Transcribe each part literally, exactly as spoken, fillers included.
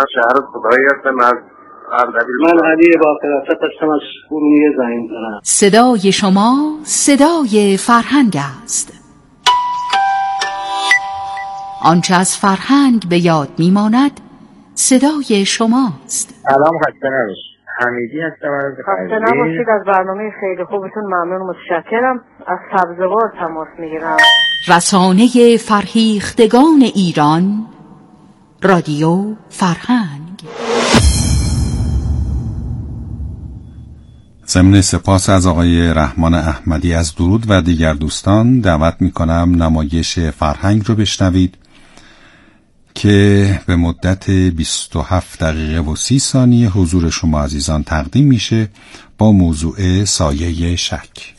من شهر خدایی هستم از من علی با فراست هستم از ارومیه زنگ زدم. صدای شما صدای فرهنگ است. آنچه از فرهنگ به یاد میماند صدای شماست. سلام، خسته نباشید. حمیدی هستم از خسته نباشید. از برنامه خیلی خوبتون ممنون و متشکرم. از سبزوار تماس میگیرم. رسانه فرهیختگان ایران، رادیو فرهنگ. ضمن سپاس از آقای رحمان احمدی از درود و دیگر دوستان دعوت میکنم نمایش فرهنگ رو بشنوید که به مدت بیست و هفت دقیقه و سی ثانیه حضور شما عزیزان تقدیم میشه با موضوع سایه شک.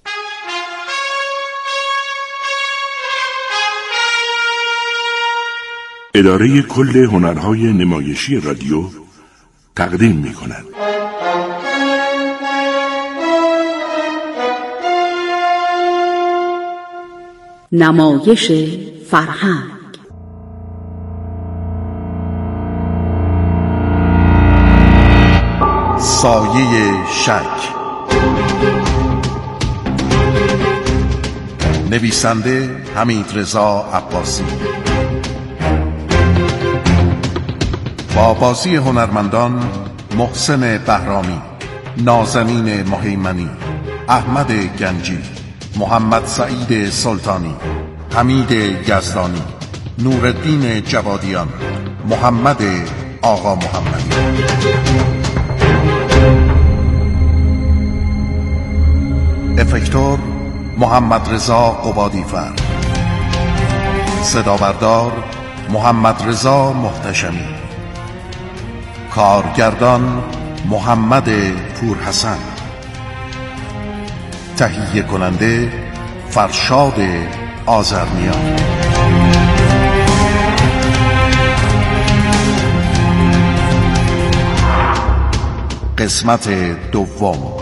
اداره کل هنرهای نمایشی رادیو تقدیم میکند. نمایش فرهنگ. سایه شک. نویسنده حمیدرضا عباسی، با بازی هنرمندان محسن بهرامی، نازنین مهیمنی، احمد گنجی، محمد سعید سلطانی، حمید یزدانی، نورالدین جوادیان، محمد آقا محمدی. افکتور محمد رضا قبادیفر، صدا بردار محمد رضا محتشمی، کارگردان محمد پورحسن، تهیه کننده فرشاد آذرنیا. قسمت دوم.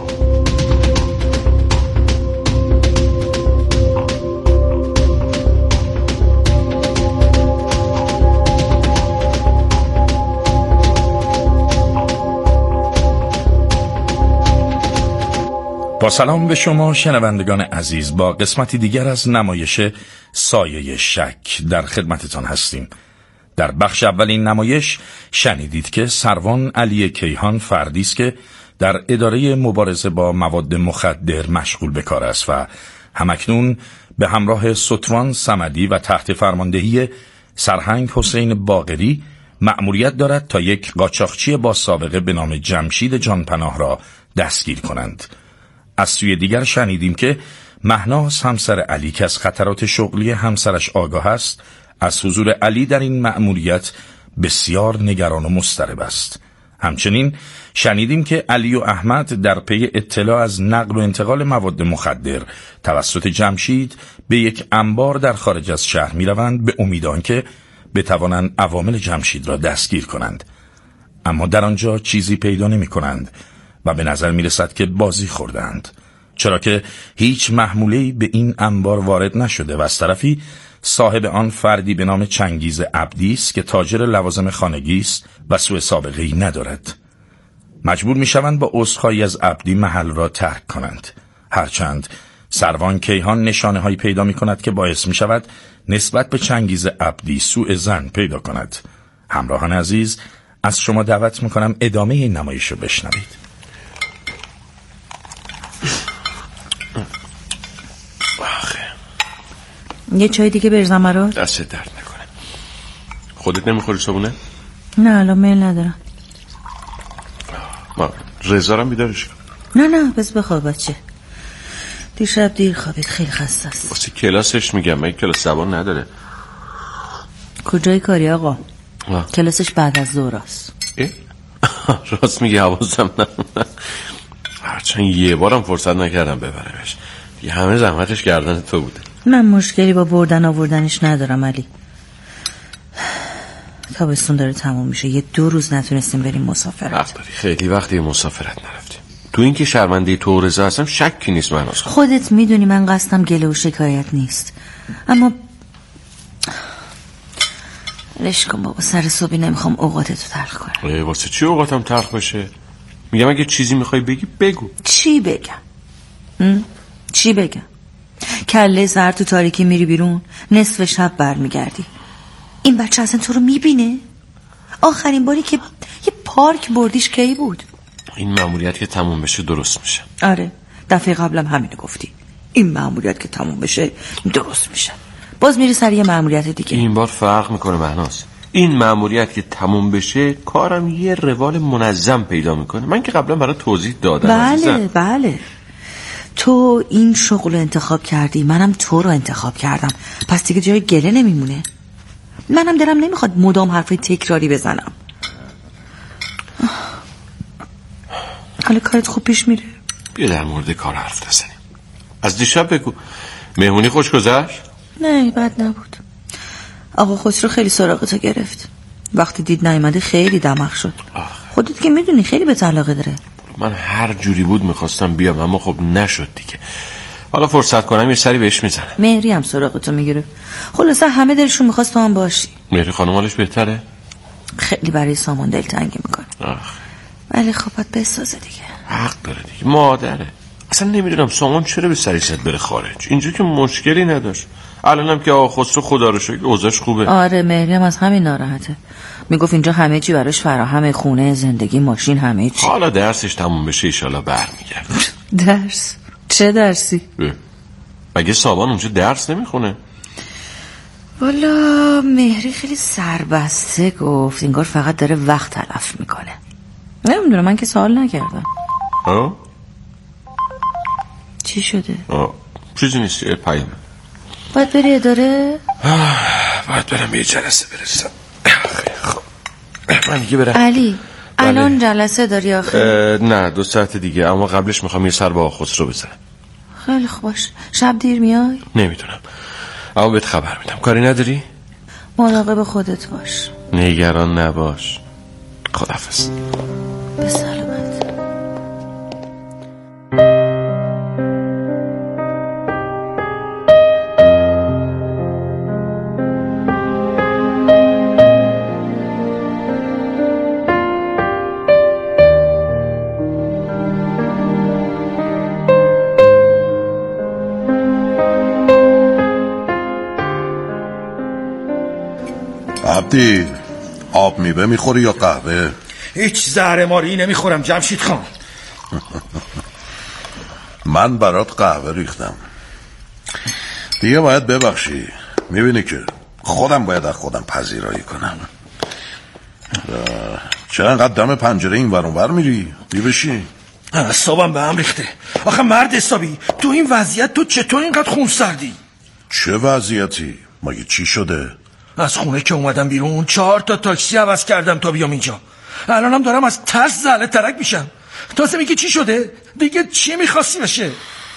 با سلام به شما شنوندگان عزیز، با قسمتی دیگر از نمایش سایه شک در خدمتتان هستیم. در بخش اول این نمایش شنیدید که سروان علی کیهان فردی است که در اداره مبارزه با مواد مخدر مشغول به کار است و همکنون به همراه ستوان صمدی و تحت فرماندهی سرهنگ حسین باقری مأموریت دارد تا یک قاچاقچی با سابقه به نام جمشید جانپناه را دستگیر کنند. از سوی دیگر شنیدیم که مهناز همسر علی که از خطرات شغلی همسرش آگاه است، از حضور علی در این مأموریت بسیار نگران و مضطرب است. همچنین شنیدیم که علی و احمد در پی اطلاع از نقل و انتقال مواد مخدر توسط جمشید به یک انبار در خارج از شهر می روند به امید آنکه بتوانند عوامل جمشید را دستگیر کنند. اما در آنجا چیزی پیدا نمی کنند و به نظر می رسد که بازی خوردند، چرا که هیچ محموله‌ای به این انبار وارد نشده و از طرفی صاحب آن فردی به نام چنگیز عبدی است که تاجر لوازم خانگی است و سوء سابقه‌ای ندارد. مجبور می شوند با عذرخواهی از عبدی محل را ترک کنند، هرچند سروان کیهان نشانه هایی پیدا می کند که باعث می شود نسبت به چنگیز عبدی سوء ظن پیدا کند. همراهان عزیز، از شما دعوت می کنم ادامه این نمایش رو بشنوید. یه چای دیگه بریزم برات؟ دست درد نکنه. خودت نمیخوری صبونه؟ نه الان میل ندارم. ما رضا رو بیدارش کن. نه نه بس بخواب بچه، دیشب دیر خوابید، خیلی خسته است. واسه کلاسش میگم، من کلاس زبان نداره. کجای کاری آقا؟ آه. کلاسش بعد از ظهر است. راست میگی، حواسم نبود. هرچند یه بارم فرصت نکردم ببرمش، دیگه همه زحمتش گردن تو بوده. من مشکلی با بردن آوردنش ندارم علی. تابستون داره تموم میشه، یه دو روز نتونستیم بریم مسافرت. حق داری، خیلی وقتی مسافرت نرفتیم. تو این که شرمنده تو و رضا هستم شکی نیست. من از خودت میدونی من قصدم گله و شکایت نیست، اما لش کن بابا، سر صبحی نمیخوام اوقاتتو تلخ کنم. واسه چی اوقاتم تلخ بشه؟ میگم اگه چیزی میخوای بگی بگو. چی بگم؟ چی بگم؟ کله زر تو تاریکی میری بیرون، نصف شب برمیگردی. این بچه اصلا تو رو میبینه؟ آخرین باری که یه پارک بردیش کی بود؟ این مأموریت که تموم بشه درست میشه. آره، دفعه قبلم همینو گفتی. این مأموریت که تموم بشه درست میشه. باز میری سر یه مأموریت دیگه. این بار فرق میکنه مهناز. این مأموریت که تموم بشه کارم یه روال منظم پیدا میکنه. من که قبلا برای توضیح دادم. بله عزیزم. بله. تو این شغل رو انتخاب کردی، منم تو رو انتخاب کردم، پس دیگه جای گله نمیمونه. منم دلم نمیخواد مدام حرفای تکراری بزنم. حالا کارت خوب پیش میره؟ بیا در مورد کار حرف بزنیم. از دیشب بگو، مهمونی خوش گذشت؟ نه بد نبود. آقا خسرو خیلی سراغتو گرفت. وقتی دید نیومده خیلی دماغ شد. خودت که میدونی خیلی به علاقه داره. من هر جوری بود میخواستم بیام اما خب نشد دیگه. حالا فرصت کنم یه سری بهش میزنم. مهری هم سراغتو میگیره. خلاصه همه دلشون میخواست تو هم باشی. مهری خانم حالش بهتره؟ خیلی برای سامان دلتنگی میکنه. ولی خب باید بسازه دیگه. حق داره دیگه، مادره. اصلا نمیدونم سامان چرا به سریعت بره خارج. اینجا که مشکلی نداشت. الانم که آقا خسرو خدا رو شکر اوضاعش خوبه. آره مهری هم از همین ناراحته. میگفت اینجا همه چی براش فراهمه، خونه، زندگی، ماشین، همه چی. حالا درسش تموم بشه ان شاءالله برمیگرده. درس؟ چه درسی؟ مگه سامان اونجا درس نمیخونه؟ والا مهری خیلی سربسته گفت، انگار فقط داره وقت تلف میکنه. نمیدونم، من که سوال نکردم. آه؟ چی شده؟ آه. چیزی نیست، یه پیامه. باید بری اداره؟ باید برم یه جلسه برسم. خب من دیگه برم. علی الان جلسه داری آخه؟ نه دو ساعت دیگه، اما قبلش میخوام یه سر با خسرو بزنم. خیلی خوب باش. شب دیر میای؟ نمیدونم، اما بهت خبر میدم. کاری نداری؟ مراقب خودت باش. نگران نباش. خداحافظ. به سلامت. عبدی آب میوه میخوری یا قهوه؟ هیچ زهرماری نمیخورم جمشید خان. من برات قهوه ریختم دیگه، باید ببخشی. میبینی که خودم باید از خودم پذیرایی کنم. چرا انقدر دم پنجره این ور اون ور میری؟ بی بشی. اعصابم به هم ریخته. آخه مرد حسابی تو این وضعیت تو چطور اینقدر خونسردی؟ چه وضعیتی؟ مگه چی شده؟ از خونه که اومدم بیرون چهار تا تاکسی عوض کردم تا بیام اینجا. الانم دارم از ترس زله ترک میشم. تازه میگی چی شده؟ دیگه چی میخواستی بشه؟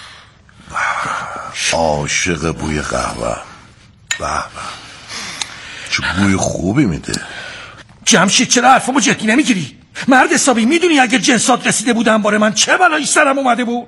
عاشق بوی قهوه. به به چه بوی خوبی میده. جمشید چرا حرفمو جدی نمیگیری؟ مرد حسابی میدونی اگر جنسات رسیده بودن باره من چه بلایی سرم اومده بود؟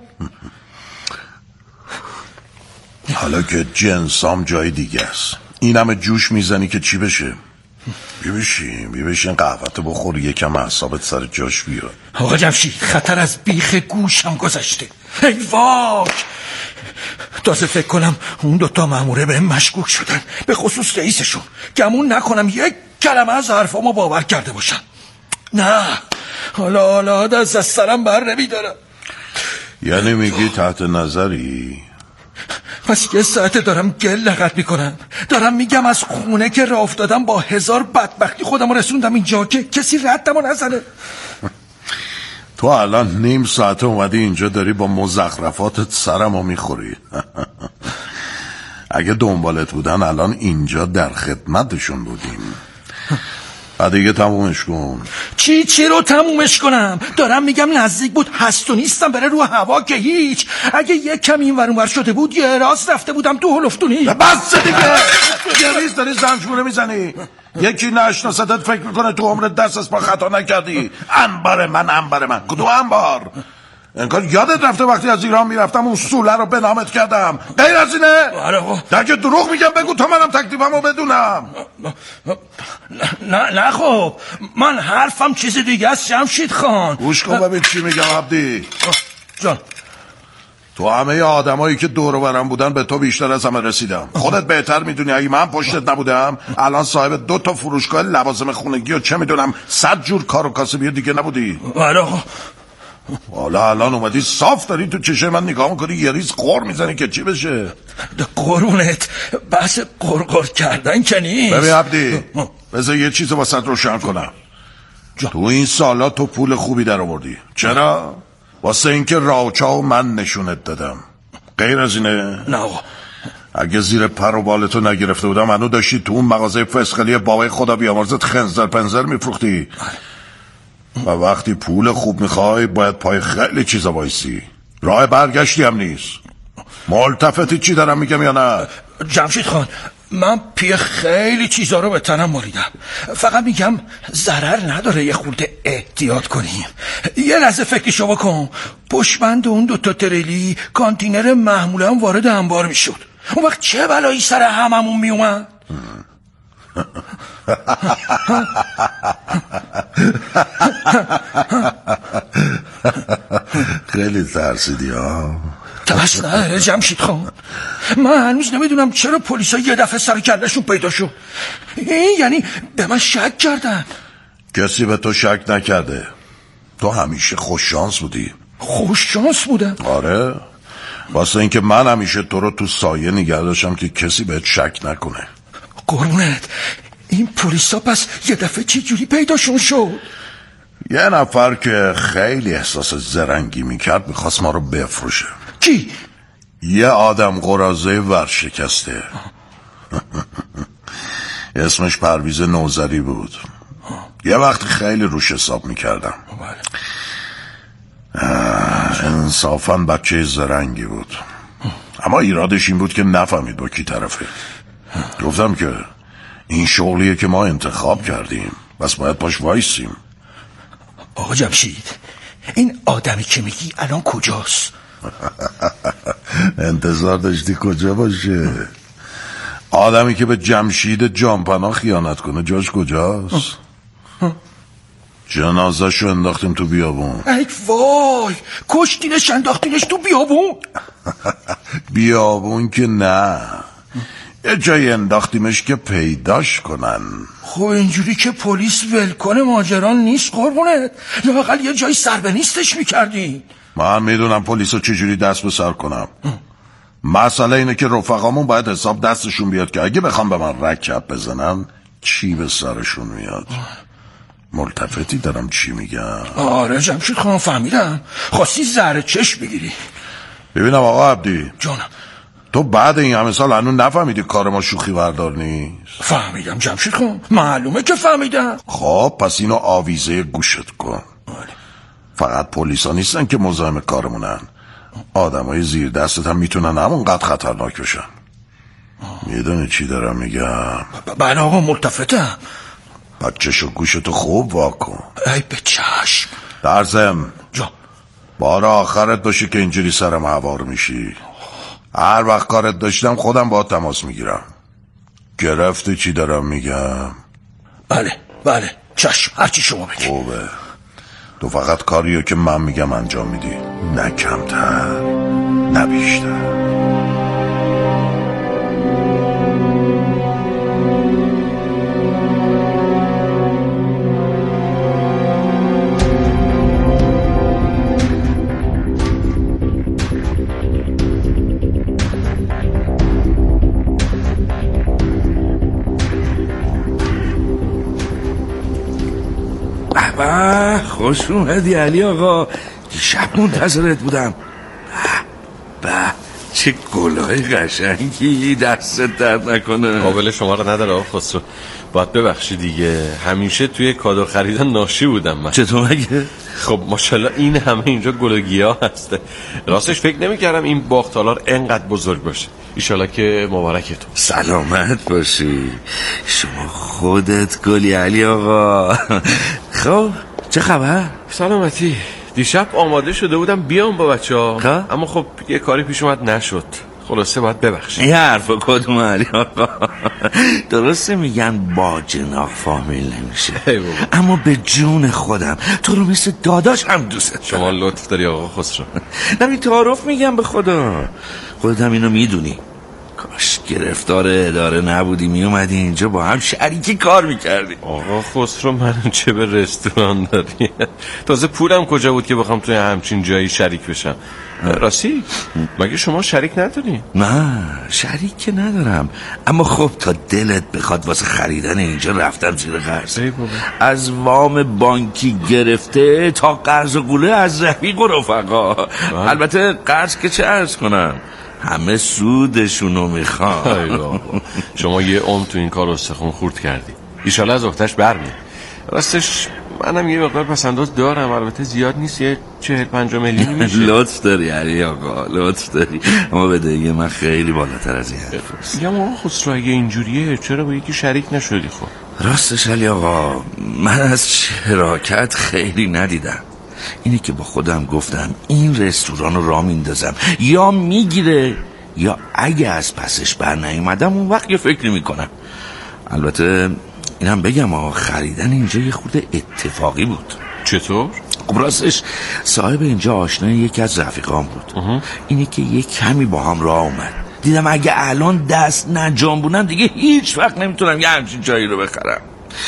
حالا که جنسام جای دیگه است، این همه جوش میزنی که چی بشه؟ بی بشین بی بشین قهوه‌تو بخور، یکم اعصابت سر جاش بیاد. آقا جمشید خطر از بیخ گوشم گذشته. ای واک، تازه فکر کنم اون دوتا ماموره به مشکوک شدن، به خصوص رئیسشون. گمون نکنم یک کلمه از حرفامو باور کرده باشن. نه حالا حالا دست از سرم بر نمیدارم. یعنی میگی تحت نظری؟ پس یه ساعته دارم گل لغت میکنم، دارم میگم از خونه که راه افتادم با هزار بدبختی خودم رسوندم اینجا که کسی ردمو نزنه. تو الان نیم ساعت اومدی اینجا داری با مزخرفاتت سرمو میخوری. اگه دنبالت بودن الان اینجا در خدمتشون بودیم. دیگه تمومش کن. چی چی رو تمومش کنم؟ دارم میگم نزدیک بود هست و نیستم بره رو هوا که هیچ. اگه یک کم این ور اون ور شده بود یه راست رفته بودم تو هلفتونی. بس دیگه یه ریز داری زنجمونه میزنی. یکی نشناستت فکر میکنه تو عمرت دست از پا خطا نکردی. انبار من انبار من کدو انبار؟ انگار یادت رفته وقتی از ایران میرفتم اون سوله رو به نامت کردم. غیر از اینه؟ در که دروغ میگم بگو تا منم تکلیفمو بدونم. نه نه خب من حرفم چیز دیگه است جمشید خان. گوش کن ببین چی میگم عبدی جان. تو همه آدمایی که دور و برم بودن به تو بیشتر از همه رسیدم. خودت بهتر میدونی اگه من پشتت نبودم الان صاحب دو تا فروشگاه لوازم خونگی و چه میدونم صد جور کار و کاسبی دیگه نبودی. حالا حالا الان اومدی صاف داری تو چشم من نگاه میکنی یه ریز قور میزنی که چی بشه؟ قرونت بس قرقر کردن که نیست. ببین عبدی بذار یه چیز واسط روشن کنم. تو این سالا تو پول خوبی در آوردی. چرا؟ واسه اینکه راوچاو من نشونت دادم. غیر از اینه؟ نه آقا. اگه زیر پر و بالتو نگرفته بودم منو داشتی تو اون مغازه فسخلی بابای خدا بیامرزت خنزر پنزر میفروختی. و وقتی پول خوب میخوای باید پای خیلی چیزا وایسی. راه برگشتی هم نیست. ملتفتی چی دارم میگم یا نه؟ جمشید خان من پی خیلی چیزا رو به تنم مالیدم. فقط میگم ضرر نداره یه خورده احتیاط کنیم. یه لحظه فکرشو بکن. پشتبند اون دوتا تریلی کانتینر محموله هم وارد انبار میشد. اون وقت چه بلایی سر هممون میومد؟ خیلی ترسیدی ها؟ ترس نه جمشید خان. من هنوز نمیدونم چرا پلیسا یه دفعه سر کلشون پیدا شد. این یعنی به من شک کردن. کسی به تو شک نکرده. تو همیشه خوش شانس بودی. خوش شانس بودم؟ آره واسه اینکه من همیشه تو رو تو سایه نگه داشتم که کسی بهت شک نکنه. قربونت این پلیسا پس یه دفعه چی جوری پیداشون شد؟ یه نفر که خیلی احساس زرنگی میکرد میخواست ما رو بفروشه. کی؟ یه آدم قرازه ورشکسته. اسمش پرویز نوذری بود. یه وقت خیلی روش حساب میکردم. انصافاً بچه زرنگی بود. اما ایرادش این بود که نفهمید با کی طرفه. گفتم که این شغلیه که ما انتخاب کردیم بس باید پاش وایسیم. آقا جمشید این آدمی که میگی الان کجاست؟ انتظار داشتی کجا باشه؟ آدمی که به جمشید جانپناه خیانت کنه جاش کجاست؟ جنازه‌شو انداختیم تو بیابون. ای وای کشتینش انداختینش تو بیابون؟ بیابون که نه یه جای انداختیمش که پیداش کنن. خب اینجوری که پلیس ولکنه ماجران نیست قربونت. لااقل یه جای سر به نیستش میکردی. من میدونم پلیسو چجوری دست به سر کنم. مسئله اینه که رفقامون باید حساب دستشون بیاد که اگه بخوام به من رکب بزنن چی به سرشون میاد. ملتفتی دارم چی میگم؟ آره جمشید خانم فهمیدم. خواستی زهر چشم بگیری. ببینم آقا عبدی جانم تو بعد این همه سال هنوز نفهمیدی کار ما شوخی بردار نیست؟ فهمیدم جمشید خان معلومه که فهمیدم. خب پس اینو آویزه گوشت کن. فقط پلیسا نیستن که مزاحم کارمونن. آدمای زیر دستت هم میتونن همونقدر خطرناک بشن. میدونی چی دارم میگم؟ بله آقا ملتفتم. بچه‌ش و گوشتو خوب واکن. ای به چشم. درزم جا بار آخرت باشه که اینجوری سرم هوار میشی. هر وقت کارت داشتم خودم با تماس میگیرم. گرفتی چی دارم میگم؟ بله بله چشم هرچی شما بگی. خوبه تو فقط کاریو که من میگم انجام میدی. نه کمتر نه بیشتر. به خوش اومدی علی آقا. دیشب منتظرت بودم. به چه گلای قشنگی. دستت درد نکنه. قابل شما رو نداره آقا خسرو. باید ببخشی دیگه. همیشه توی کادو خریدن ناشی بودم من. چطور مگه؟ خب ماشاءالله این همه اینجا گل و گیاه هسته. راستش فکر نمی‌کردم این باغ‌تالار انقدر بزرگ باشه. ایشالا که مبارک تو. سلامت باشی. شما خودت گلی علی آقا. خب چه خبر؟ سلامتی دیشب آماده شده بودم بیام با بچه ها، اما خب یه کاری پیش اومد نشد. خلاصه باید ببخشید. این حرفا کدوم علی آقا؟ درسته میگن با جناق فامیل نمیشه، اما به جون خودم تو رو مثل داداش هم دوست. شما لطف داری آقا خسرو. نمی تعارف میگم به خدا، خودت هم اینو میدونی. کاش گرفتار اداره نبودی میومدی اینجا با هم شریکی کار میکردی. آقا خسرو من چه به رستوران داری؟ تازه پولم کجا بود که بخوام توی همچین جایی شریک بشم؟ راستی مگه شما شریک نداری؟ نه شریک که ندارم، اما خب تا دلت بخواد واسه خریدن اینجا رفتم زیر قرض، از وام بانکی گرفته تا قرض و گوله از رفیق و رفقا. البته قرض که چه عرض کنم، همه سودشونو میخوام. شما یه عمر تو این کار استخون خورد کردی، ایشالا از اختش برمی. راستش منم یه مقدار پسنداز دارم، البته زیاد نیست، یه چهل پنجاه میلیونی میشه. لطف داری علی آقا، لطف داری، اما بدهی من خیلی بالاتر از این حرف. میگم آقا خسرو اگه اینجوریه چرا با یکی شریک نشدی؟ خب راستش علی آقا من از شراکت خیلی ندیدم. اینه که با خودم گفتم این رستوران رو راه میندازم، یا میگیره یا اگه از پسش بر نیومدم اون وقت یه فکری میکنم. البته اینم بگم آقا خریدن اینجا یه خورده اتفاقی بود. چطور؟ خب راستش صاحب اینجا آشنای یکی از رفیقام بود. اه. اینه که یه کمی با هم راه اومد، دیدم اگه الان دست نجنبونم دیگه هیچ وقت نمیتونم یه همچین جایی رو بخرم.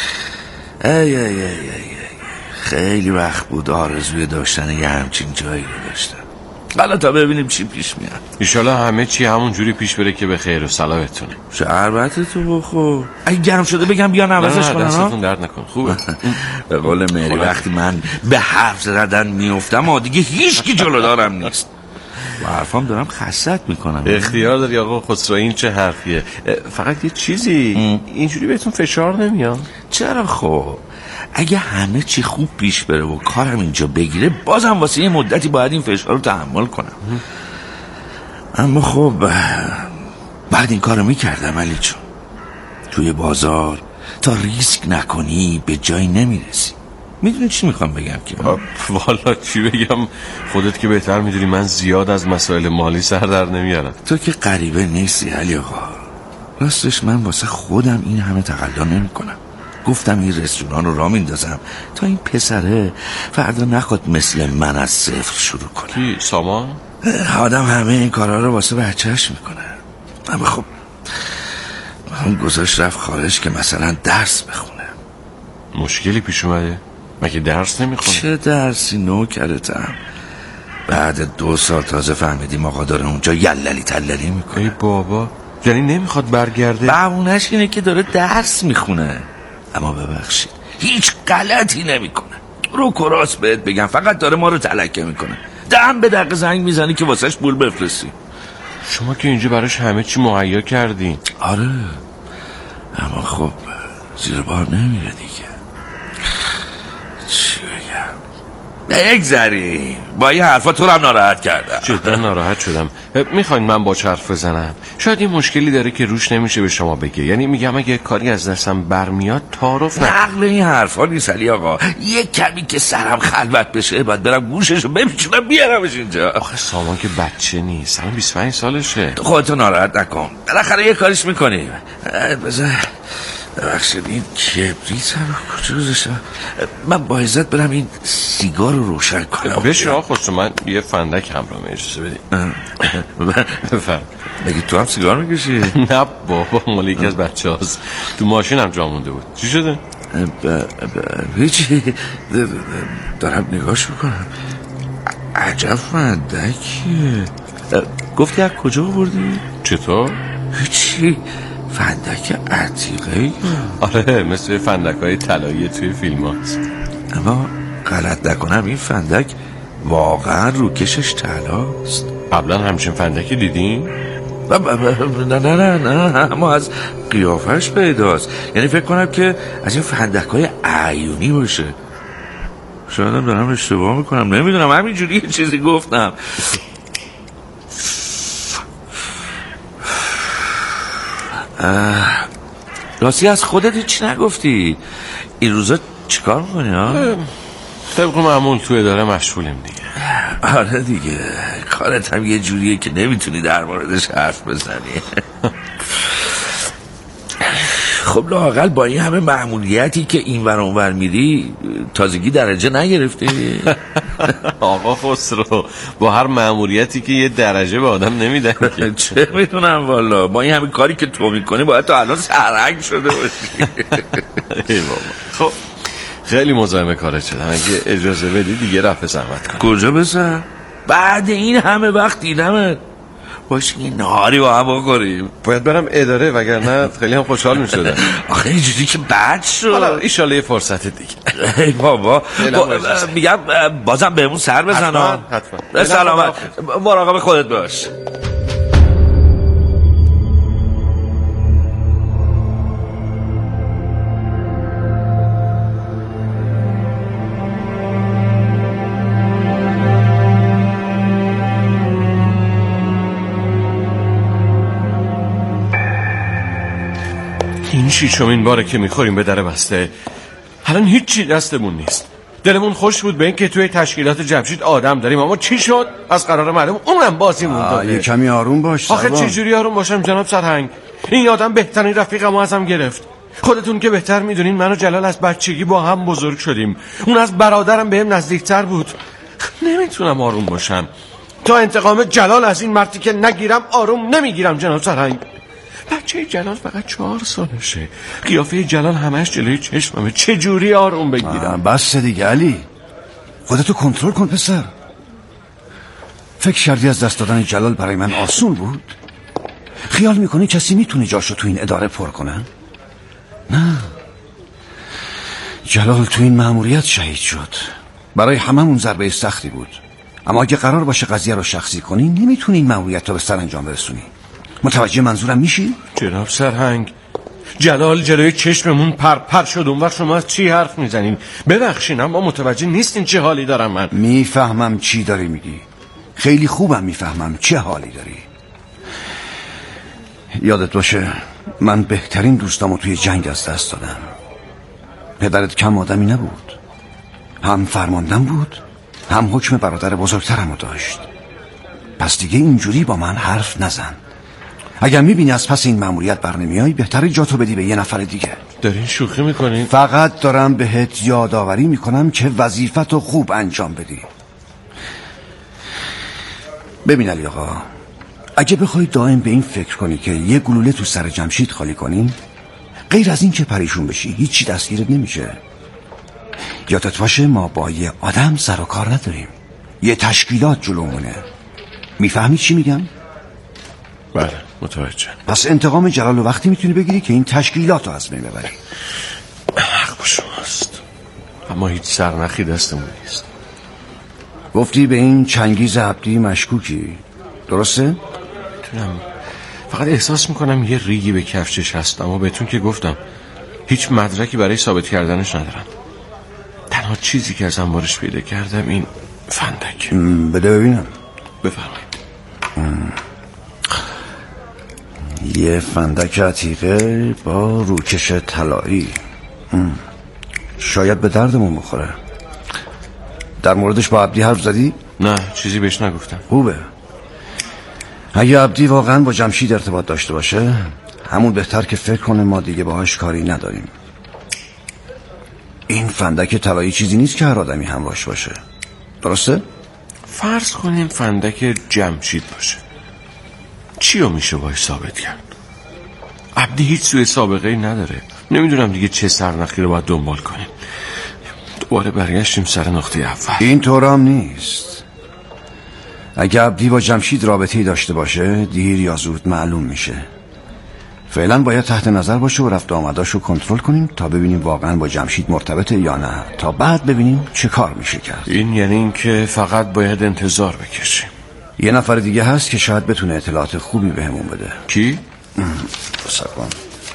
ای ای ای ای ای خیلی وقت بود آرزوی داشتن یه همچین جایی رو داشتم. حالا تا ببینیم چی پیش میاد. ایشالا همه چی همون جوری پیش بره که به خیر و صلاحتونه. شربت تو بخور، اگه گرم شده بگم بیان عوضش کنن. دستتون درد نکن. خوبه. به قول مری وقتی من به حرف زدن میافتم دیگه هیچ کی جلو دارم نیست. با حرفام دارم خست میکنم. اختیار داری آقا خسرو، این چه حرفیه؟ فقط یه چیزی ام. اینجوری بهتون فشار نمیاد؟ چرا خب اگه همه چی خوب پیش بره و کارم اینجا بگیره بازم واسه یه مدتی باید این فشار رو تحمل کنم. اما خب بعد این کارو میکردم علی چون توی بازار تا ریسک نکنی به جایی نمیرسی. میدونی چی میخوام بگم که؟ والا چی بگم، خودت که بهتر میدونی من زیاد از مسائل مالی سر در نمیارم. تو که غریبه نیستی علی آقا. راستش من واسه خودم این همه تقلا نمیکنم. گفتم این رستوران رو راه میندازم تا این پسره فردا نخواد مثل من از صفر شروع کنه. کی؟ سامان؟ آدم همه این کارا رو واسه بچهش میکنه، اما خب هم گذاشت رفت خارج که مثلا درس بخونه. مشکلی پیش اومده؟ مگه درس نمیخونه؟ چه درسی نوکرتم. بعد دو سال تازه فهمیدیم آقا داره اونجا یللی تللی میکنه. ای بابا، یعنی نمیخواد برگرده؟ بهونش اینه که داره درس میخونه. اما ببخشید هیچ غلطی نمیکنه. رو کراس بهت بگم فقط داره ما رو تلکه میکنه. دم به دقیقه زنگ میزنی که واسهش پول بفرستی. شما که اینجا براش همه چی مهیا کردین. آره اما خب زیر بار نمیره دیگه. چی بگم؟ بگذاریم با این حرفا تو هم ناراحت کردم. جدا ناراحت شدم. میخواین من با حرف بزنم؟ شاید این مشکلی داره که روش نمیشه به شما بگه. یعنی میگم اگه کاری از دستم برمیاد تعارف نه. نقل این حرفا نیست علی آقا. یه کمی که سرم خلوت بشه بعد برم گوششو بپیچونم بیارمش اینجا. آخه سامان که بچه نیست، الان بیست و پنج سالشه. تو خودتو ناراحت نکن، بالاخره یه کاریش میکنی. بذار ببخشید این کبریت هم کجا گذاشتم؟ من با عزت برم این سیگار رو روشن کنم. بشه آقا خسرو، من یه فندک همراه اجازه بدید. بفرم. بگید تو هم سیگار میکشی؟ نه بابا، مال یکی از بچه هاست، تو ماشین هم جا مونده بود. چی شده؟ هیچی، دارم نگاش میکنم. عجب فندکیه. گفتی از کجا بردی؟ چطور؟ هیچی، فندک عتیقه. آره مثل فندک های طلایی توی فیلم هاست. اما غلط نکنم این فندک واقعا روکشش طلاست. قبلا همچین فندکی دیدین؟ نه نه نه نه اما از قیافش پیداست. یعنی فکر کنم که از این فندک های عیونی باشه. شاید هم دارم اشتباه میکنم، نمیدونم، همینجوری یه چیزی گفتم. راستی از خودت هیچ نگفتی. این روزا چیکار میکنی ها؟ طبق معمول تو اداره مشغولیم دیگه. آره دیگه، کارت هم یه جوریه که نمیتونی در موردش حرف بزنی. خب لااقل با این همه مأموریتی که این ور اون ور میری تازگی درجه نگرفتی؟ آقا خسرو، با هر مأموریتی که یه درجه به آدم نمیدن. چه میدونم والا، با این همه کاری که تو میکنی باید تو الان سرنگ شده باشی. ای بابا. خب خیلی مزاحم کارت شدم، اگه اجازه بدی دیگه رفع زحمت کنم. کجا بسر؟ بعد این همه وقت دیدمت. باشه یه نهاری با هم بخوریم. باید برم اداره وگرنه خیلی هم خوشحال میشدم. آخه اینجوری که بد شد. حالا ایشاله یه فرصت دیگه. ای بابا میگم بازم بهمون سر بزن. حتما حتما. سلامت، مراقب خودت باش. این شیشمین باره که میخوریم به در بسته. الان هیچی دستمون نیست. دلمون خوش بود به این که توی تشکیلات جمشید آدم داریم، اما چی شد؟ از قرار معلوم اونم بازیمون داده. یه کمی آروم باش. آخه چه جوری آروم باشم جناب سرهنگ؟ این آدم بهترین رفیقمو ازم گرفت. خودتون که بهتر میدونین من و جلال از بچگی با هم بزرگ شدیم. اون از برادرم بهم نزدیکتر بود. نمیتونم آروم باشم. تا انتقام جلال از این مردی که نگیرم آروم نمیگیرم جناب سرهنگ. بچه جلال فقط چهار سالشه. قیافه جلال همش جلوی چشممه. چه جوری آروم بگیرم؟ بس دیگه علی، خودتو کنترل کن پسر. فکر کردی از دست دادن جلال برای من آسون بود؟ خیال میکنی کسی میتونه جاشو تو این اداره پر کنن؟ نه، جلال تو این مأموریت شهید شد. برای هممون ضربه سختی بود، اما اگه قرار باشه قضیه رو شخصی کنی نمیتونی این مأموریت رو به سر انجام برسونی. متوجه منظورم میشی؟ جناب سرهنگ، جلال جلوی چشممون پر پر شد. اون وقت شما از چی حرف میزنین؟ ببخشین اما متوجه نیستین چه حالی دارم من. میفهمم چی داری میگی، خیلی خوبم میفهمم چه حالی داری. یادت باشه من بهترین دوستامو توی جنگ از دست دادم. پدرت کم آدمی نبود، هم فرماندن بود هم حکم برادر بزرگترمو داشت. پس دیگه اینجوری با من حرف نزن. اگر میبینی از پس این مأموریت بر نمیای بهتره جاتو بدی به یه نفر دیگه. دارین شوخی میکنین؟ فقط دارم بهت یادآوری میکنم که وظیفتو خوب انجام بدی. ببین علی آقا، اگه بخوای دائم به این فکر کنی که یه گلوله تو سر جمشید خالی کنی، غیر از این که پریشون بشی هیچی دستگیرت نمیشه. یادت باشه ما با یه آدم سر و کار نداریم، یه تشکیلات جلومونه. میفهمی چی میگم؟ بله متوجه. پس انتقام جلال وقتی میتونی بگیری که این تشکیلات رو از بین ببری. حق با شماست، اما هیچ سرنخی دستمون نیست. گفتی به این چنگیز عبدی مشکوکی، درسته؟ میتونم، فقط احساس میکنم یه ریگی به کفشش هست، اما بهتون که گفتم هیچ مدرکی برای ثابت کردنش ندارم. تنها چیزی که از انبارش پیدا کردم این فندک. بده ببینم. بفرمایید. یه فندک عتیقه با روکش طلایی، شاید به دردمون بخوره. در موردش با عبدی حرف زدی؟ نه، چیزی بهش نگفتم. خوبه. اگه عبدی واقعا با جمشید ارتباط داشته باشه همون بهتر که فکر کنه ما دیگه باهاش کاری نداریم. این فندک طلایی چیزی نیست که هر آدمی همراهش باشه، درسته؟ فرض کنیم فندک جمشید باشه، چی رو میشه باش ثابت کرد؟ عبدی هیچ سوء سابقه ای نداره. نمیدونم دیگه چه سرنخی رو باید دنبال کنیم. دوباره برگشتیم سر نقطه اول. این طورم نیست. اگه عبدی با جمشید رابطه‌ای داشته باشه دیر یا زود معلوم میشه. فعلا باید تحت نظر باشه و رفت آمداشو کنترل کنیم تا ببینیم واقعا با جمشید مرتبطه یا نه، تا بعد ببینیم چه کار میشه کرد. این یعنی این که فقط باید انتظار بکشیم. یه نفر دیگه هست که شاید بتونه اطلاعات خوبی بهمون بده. کی؟ سربان.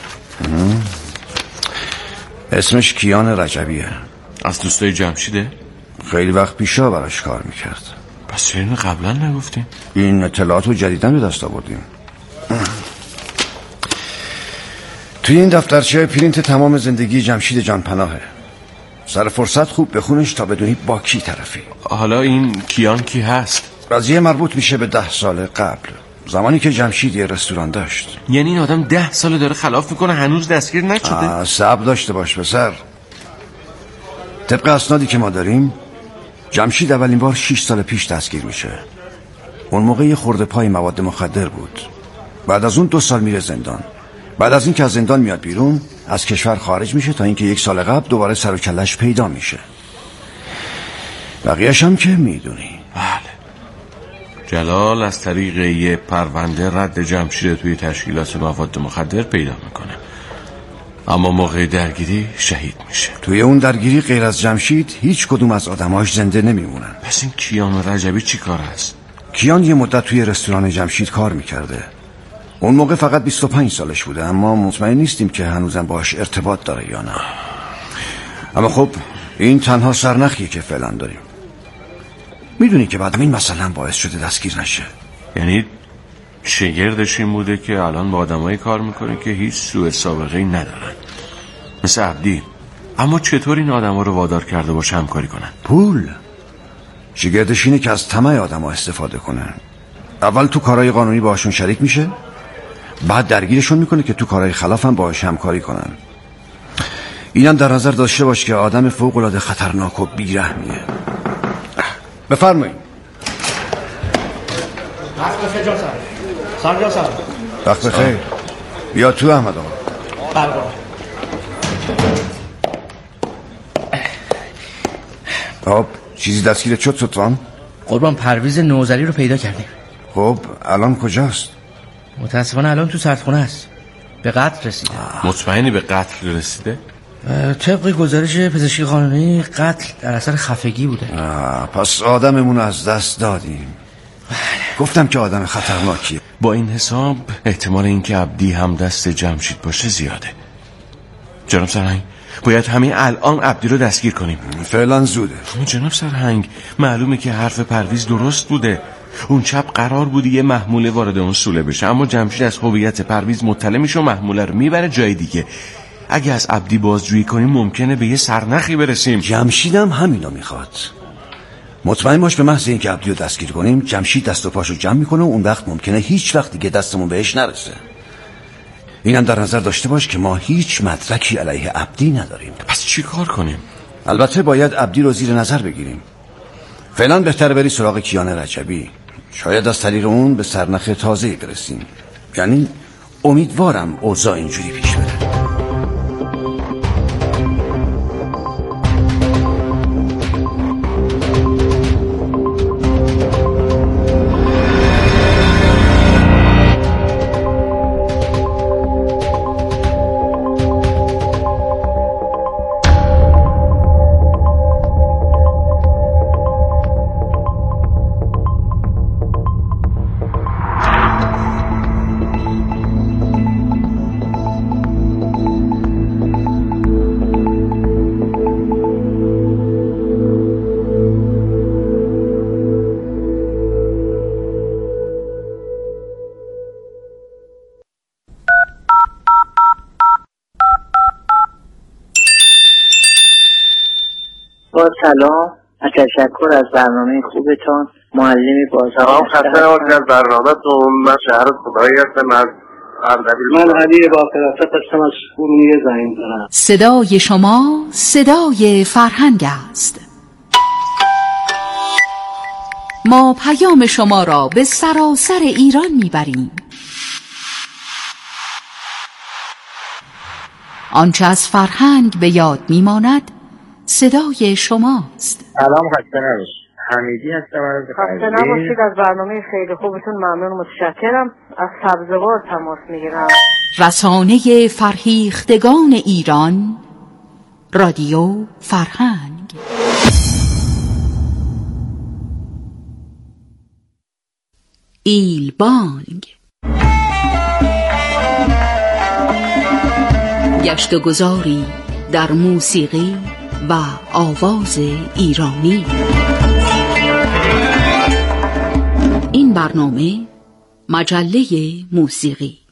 اسمش کیان رجبیه. از دوستای جمشیده؟ خیلی وقت پیشا براش کار میکرد. پس چرا اینو قبلا نگفتیم؟ این اطلاعات رو جدیدن به دست آوردیم. توی این دفترچه پرینت تمام زندگی جمشید جانپناهه. سر فرصت خوب بخونش تا بدونی با کی طرفی. حالا این کیان کی هست؟ قضیه مربوط میشه به ده سال قبل، زمانی که جمشید یه رستوران داشت. یعنی این آدم ده سال داره خلاف میکنه هنوز دستگیر نشده؟ صبر داشته باش پسر. طبق اسنادی که ما داریم جمشید اولین بار شش سال پیش دستگیر میشه. اون موقع یه خورده پای مواد مخدر بود. بعد از اون دو سال میره زندان. بعد از این که از زندان میاد بیرون از کشور خارج میشه تا اینکه یک سال قبل دوباره سر و کلش پیدا میشه. بقیه‌اش هم که میدونی. بله. جلال از طریق یه پرونده رد جمشید توی تشکیلات مواد مخدر پیدا میکنه، اما موقع درگیری شهید میشه. توی اون درگیری غیر از جمشید هیچ کدوم از آدماش زنده نمیمونن. پس این کیان رجبی چی کار هست؟ کیان یه مدت توی رستوران جمشید کار میکرده. اون موقع فقط بیست و پنج سالش بوده، اما مطمئن نیستیم که هنوزم باش ارتباط داره یا نه. اما خب این تنها سرنخیه که فعلا داریم. میدونی که بعد این مثلا باعث شده دستگیر نشه. یعنی شگردش این بوده که الان با آدمایی کار میکنه که هیچ سوء سابقه‌ای ندارن، مثل عبدی. اما چطور این آدما رو وادار کرده باشه همکاری کنن؟ پول. شگردش اینه که از طمع آدما استفاده کنن. اول تو کارهای قانونی باهاشون شریک میشه، بعد درگیرشون میکنه که تو کارهای خلاف هم باهاش همکاری کنن. اینم در نظر داشته باش که آدم فوق العاده خطرناک و بیرحمیه. بفرمایید. وقت بخیر جان سر. سلام جان سر. وقت بخیر. بیا تو احمد آقا. بله. خب چیزی دستگیرت شد ستوان؟ قربان پرویز نوذری رو پیدا کردیم. خب الان کجاست؟ متاسفانه الان تو سردخونه است. به قتل رسیده. مطمئنی به قتل رسیده؟ طبق گزارش پزشکی قانونی قتل در اثر خفگی بوده. پس آدممون از دست دادیم. بله. گفتم که آدم خطرناکیه. با این حساب احتمال اینکه عبدی هم دست جمشید باشه زیاده. جناب سرهنگ باید همین الان عبدی رو دستگیر کنیم. فعلا زوده. جناب سرهنگ معلومه که حرف پرویز درست بوده. اون شب قرار بود یه محموله وارد اون سوله بشه، اما جمشید از هویت پرویز مطلع میشه و محموله رو میبره جای دیگه. اگه از عبدی بازجویی کنیم ممکنه به یه سرنخی برسیم. جمشیدم همینو میخواد. مطمئن باش به محض اینکه عبدی رو دستگیر کنیم جمشید دست و پاشو جمع میکنه و اون وقت ممکنه هیچ وقت دیگه دستمون بهش نرسه. اینم در نظر داشته باش که ما هیچ مدرکی علیه عبدی نداریم. پس چی کار کنیم؟ البته باید عبدی رو زیر نظر بگیریم. فعلا بهتره بری سراغ کیان رجبی. شاید از طریق اون به سرنخ تازه‌ای برسیم. یعنی امیدوارم اوضاع اینجوری پیش بره. با سلام، تشکر از برنامه خوبتون. معلمی بازار. سلام، خسته نباشید از برنامه‌تون. من شهر خدایی هستم از اردبیل. من علی باقرات هستم از ارومیه زنگ زدم. صدای شما صدای فرهنگ است. ما پیام شما را به سراسر ایران میبریم. آنچه از فرهنگ به یاد میماند صدای شماست. سلام، خسته نباشید. حمیدی هستم از خسته نباشید. از برنامه خیلی خوبتون ممنون و متشکرم. از سبزوار تماس میگیرم. رسانه فرهیختگان ایران، رادیو فرهنگ. ایلبانگ، گشت و گذاری در موسیقی و آواز ایرانی. این برنامه مجله موسیقی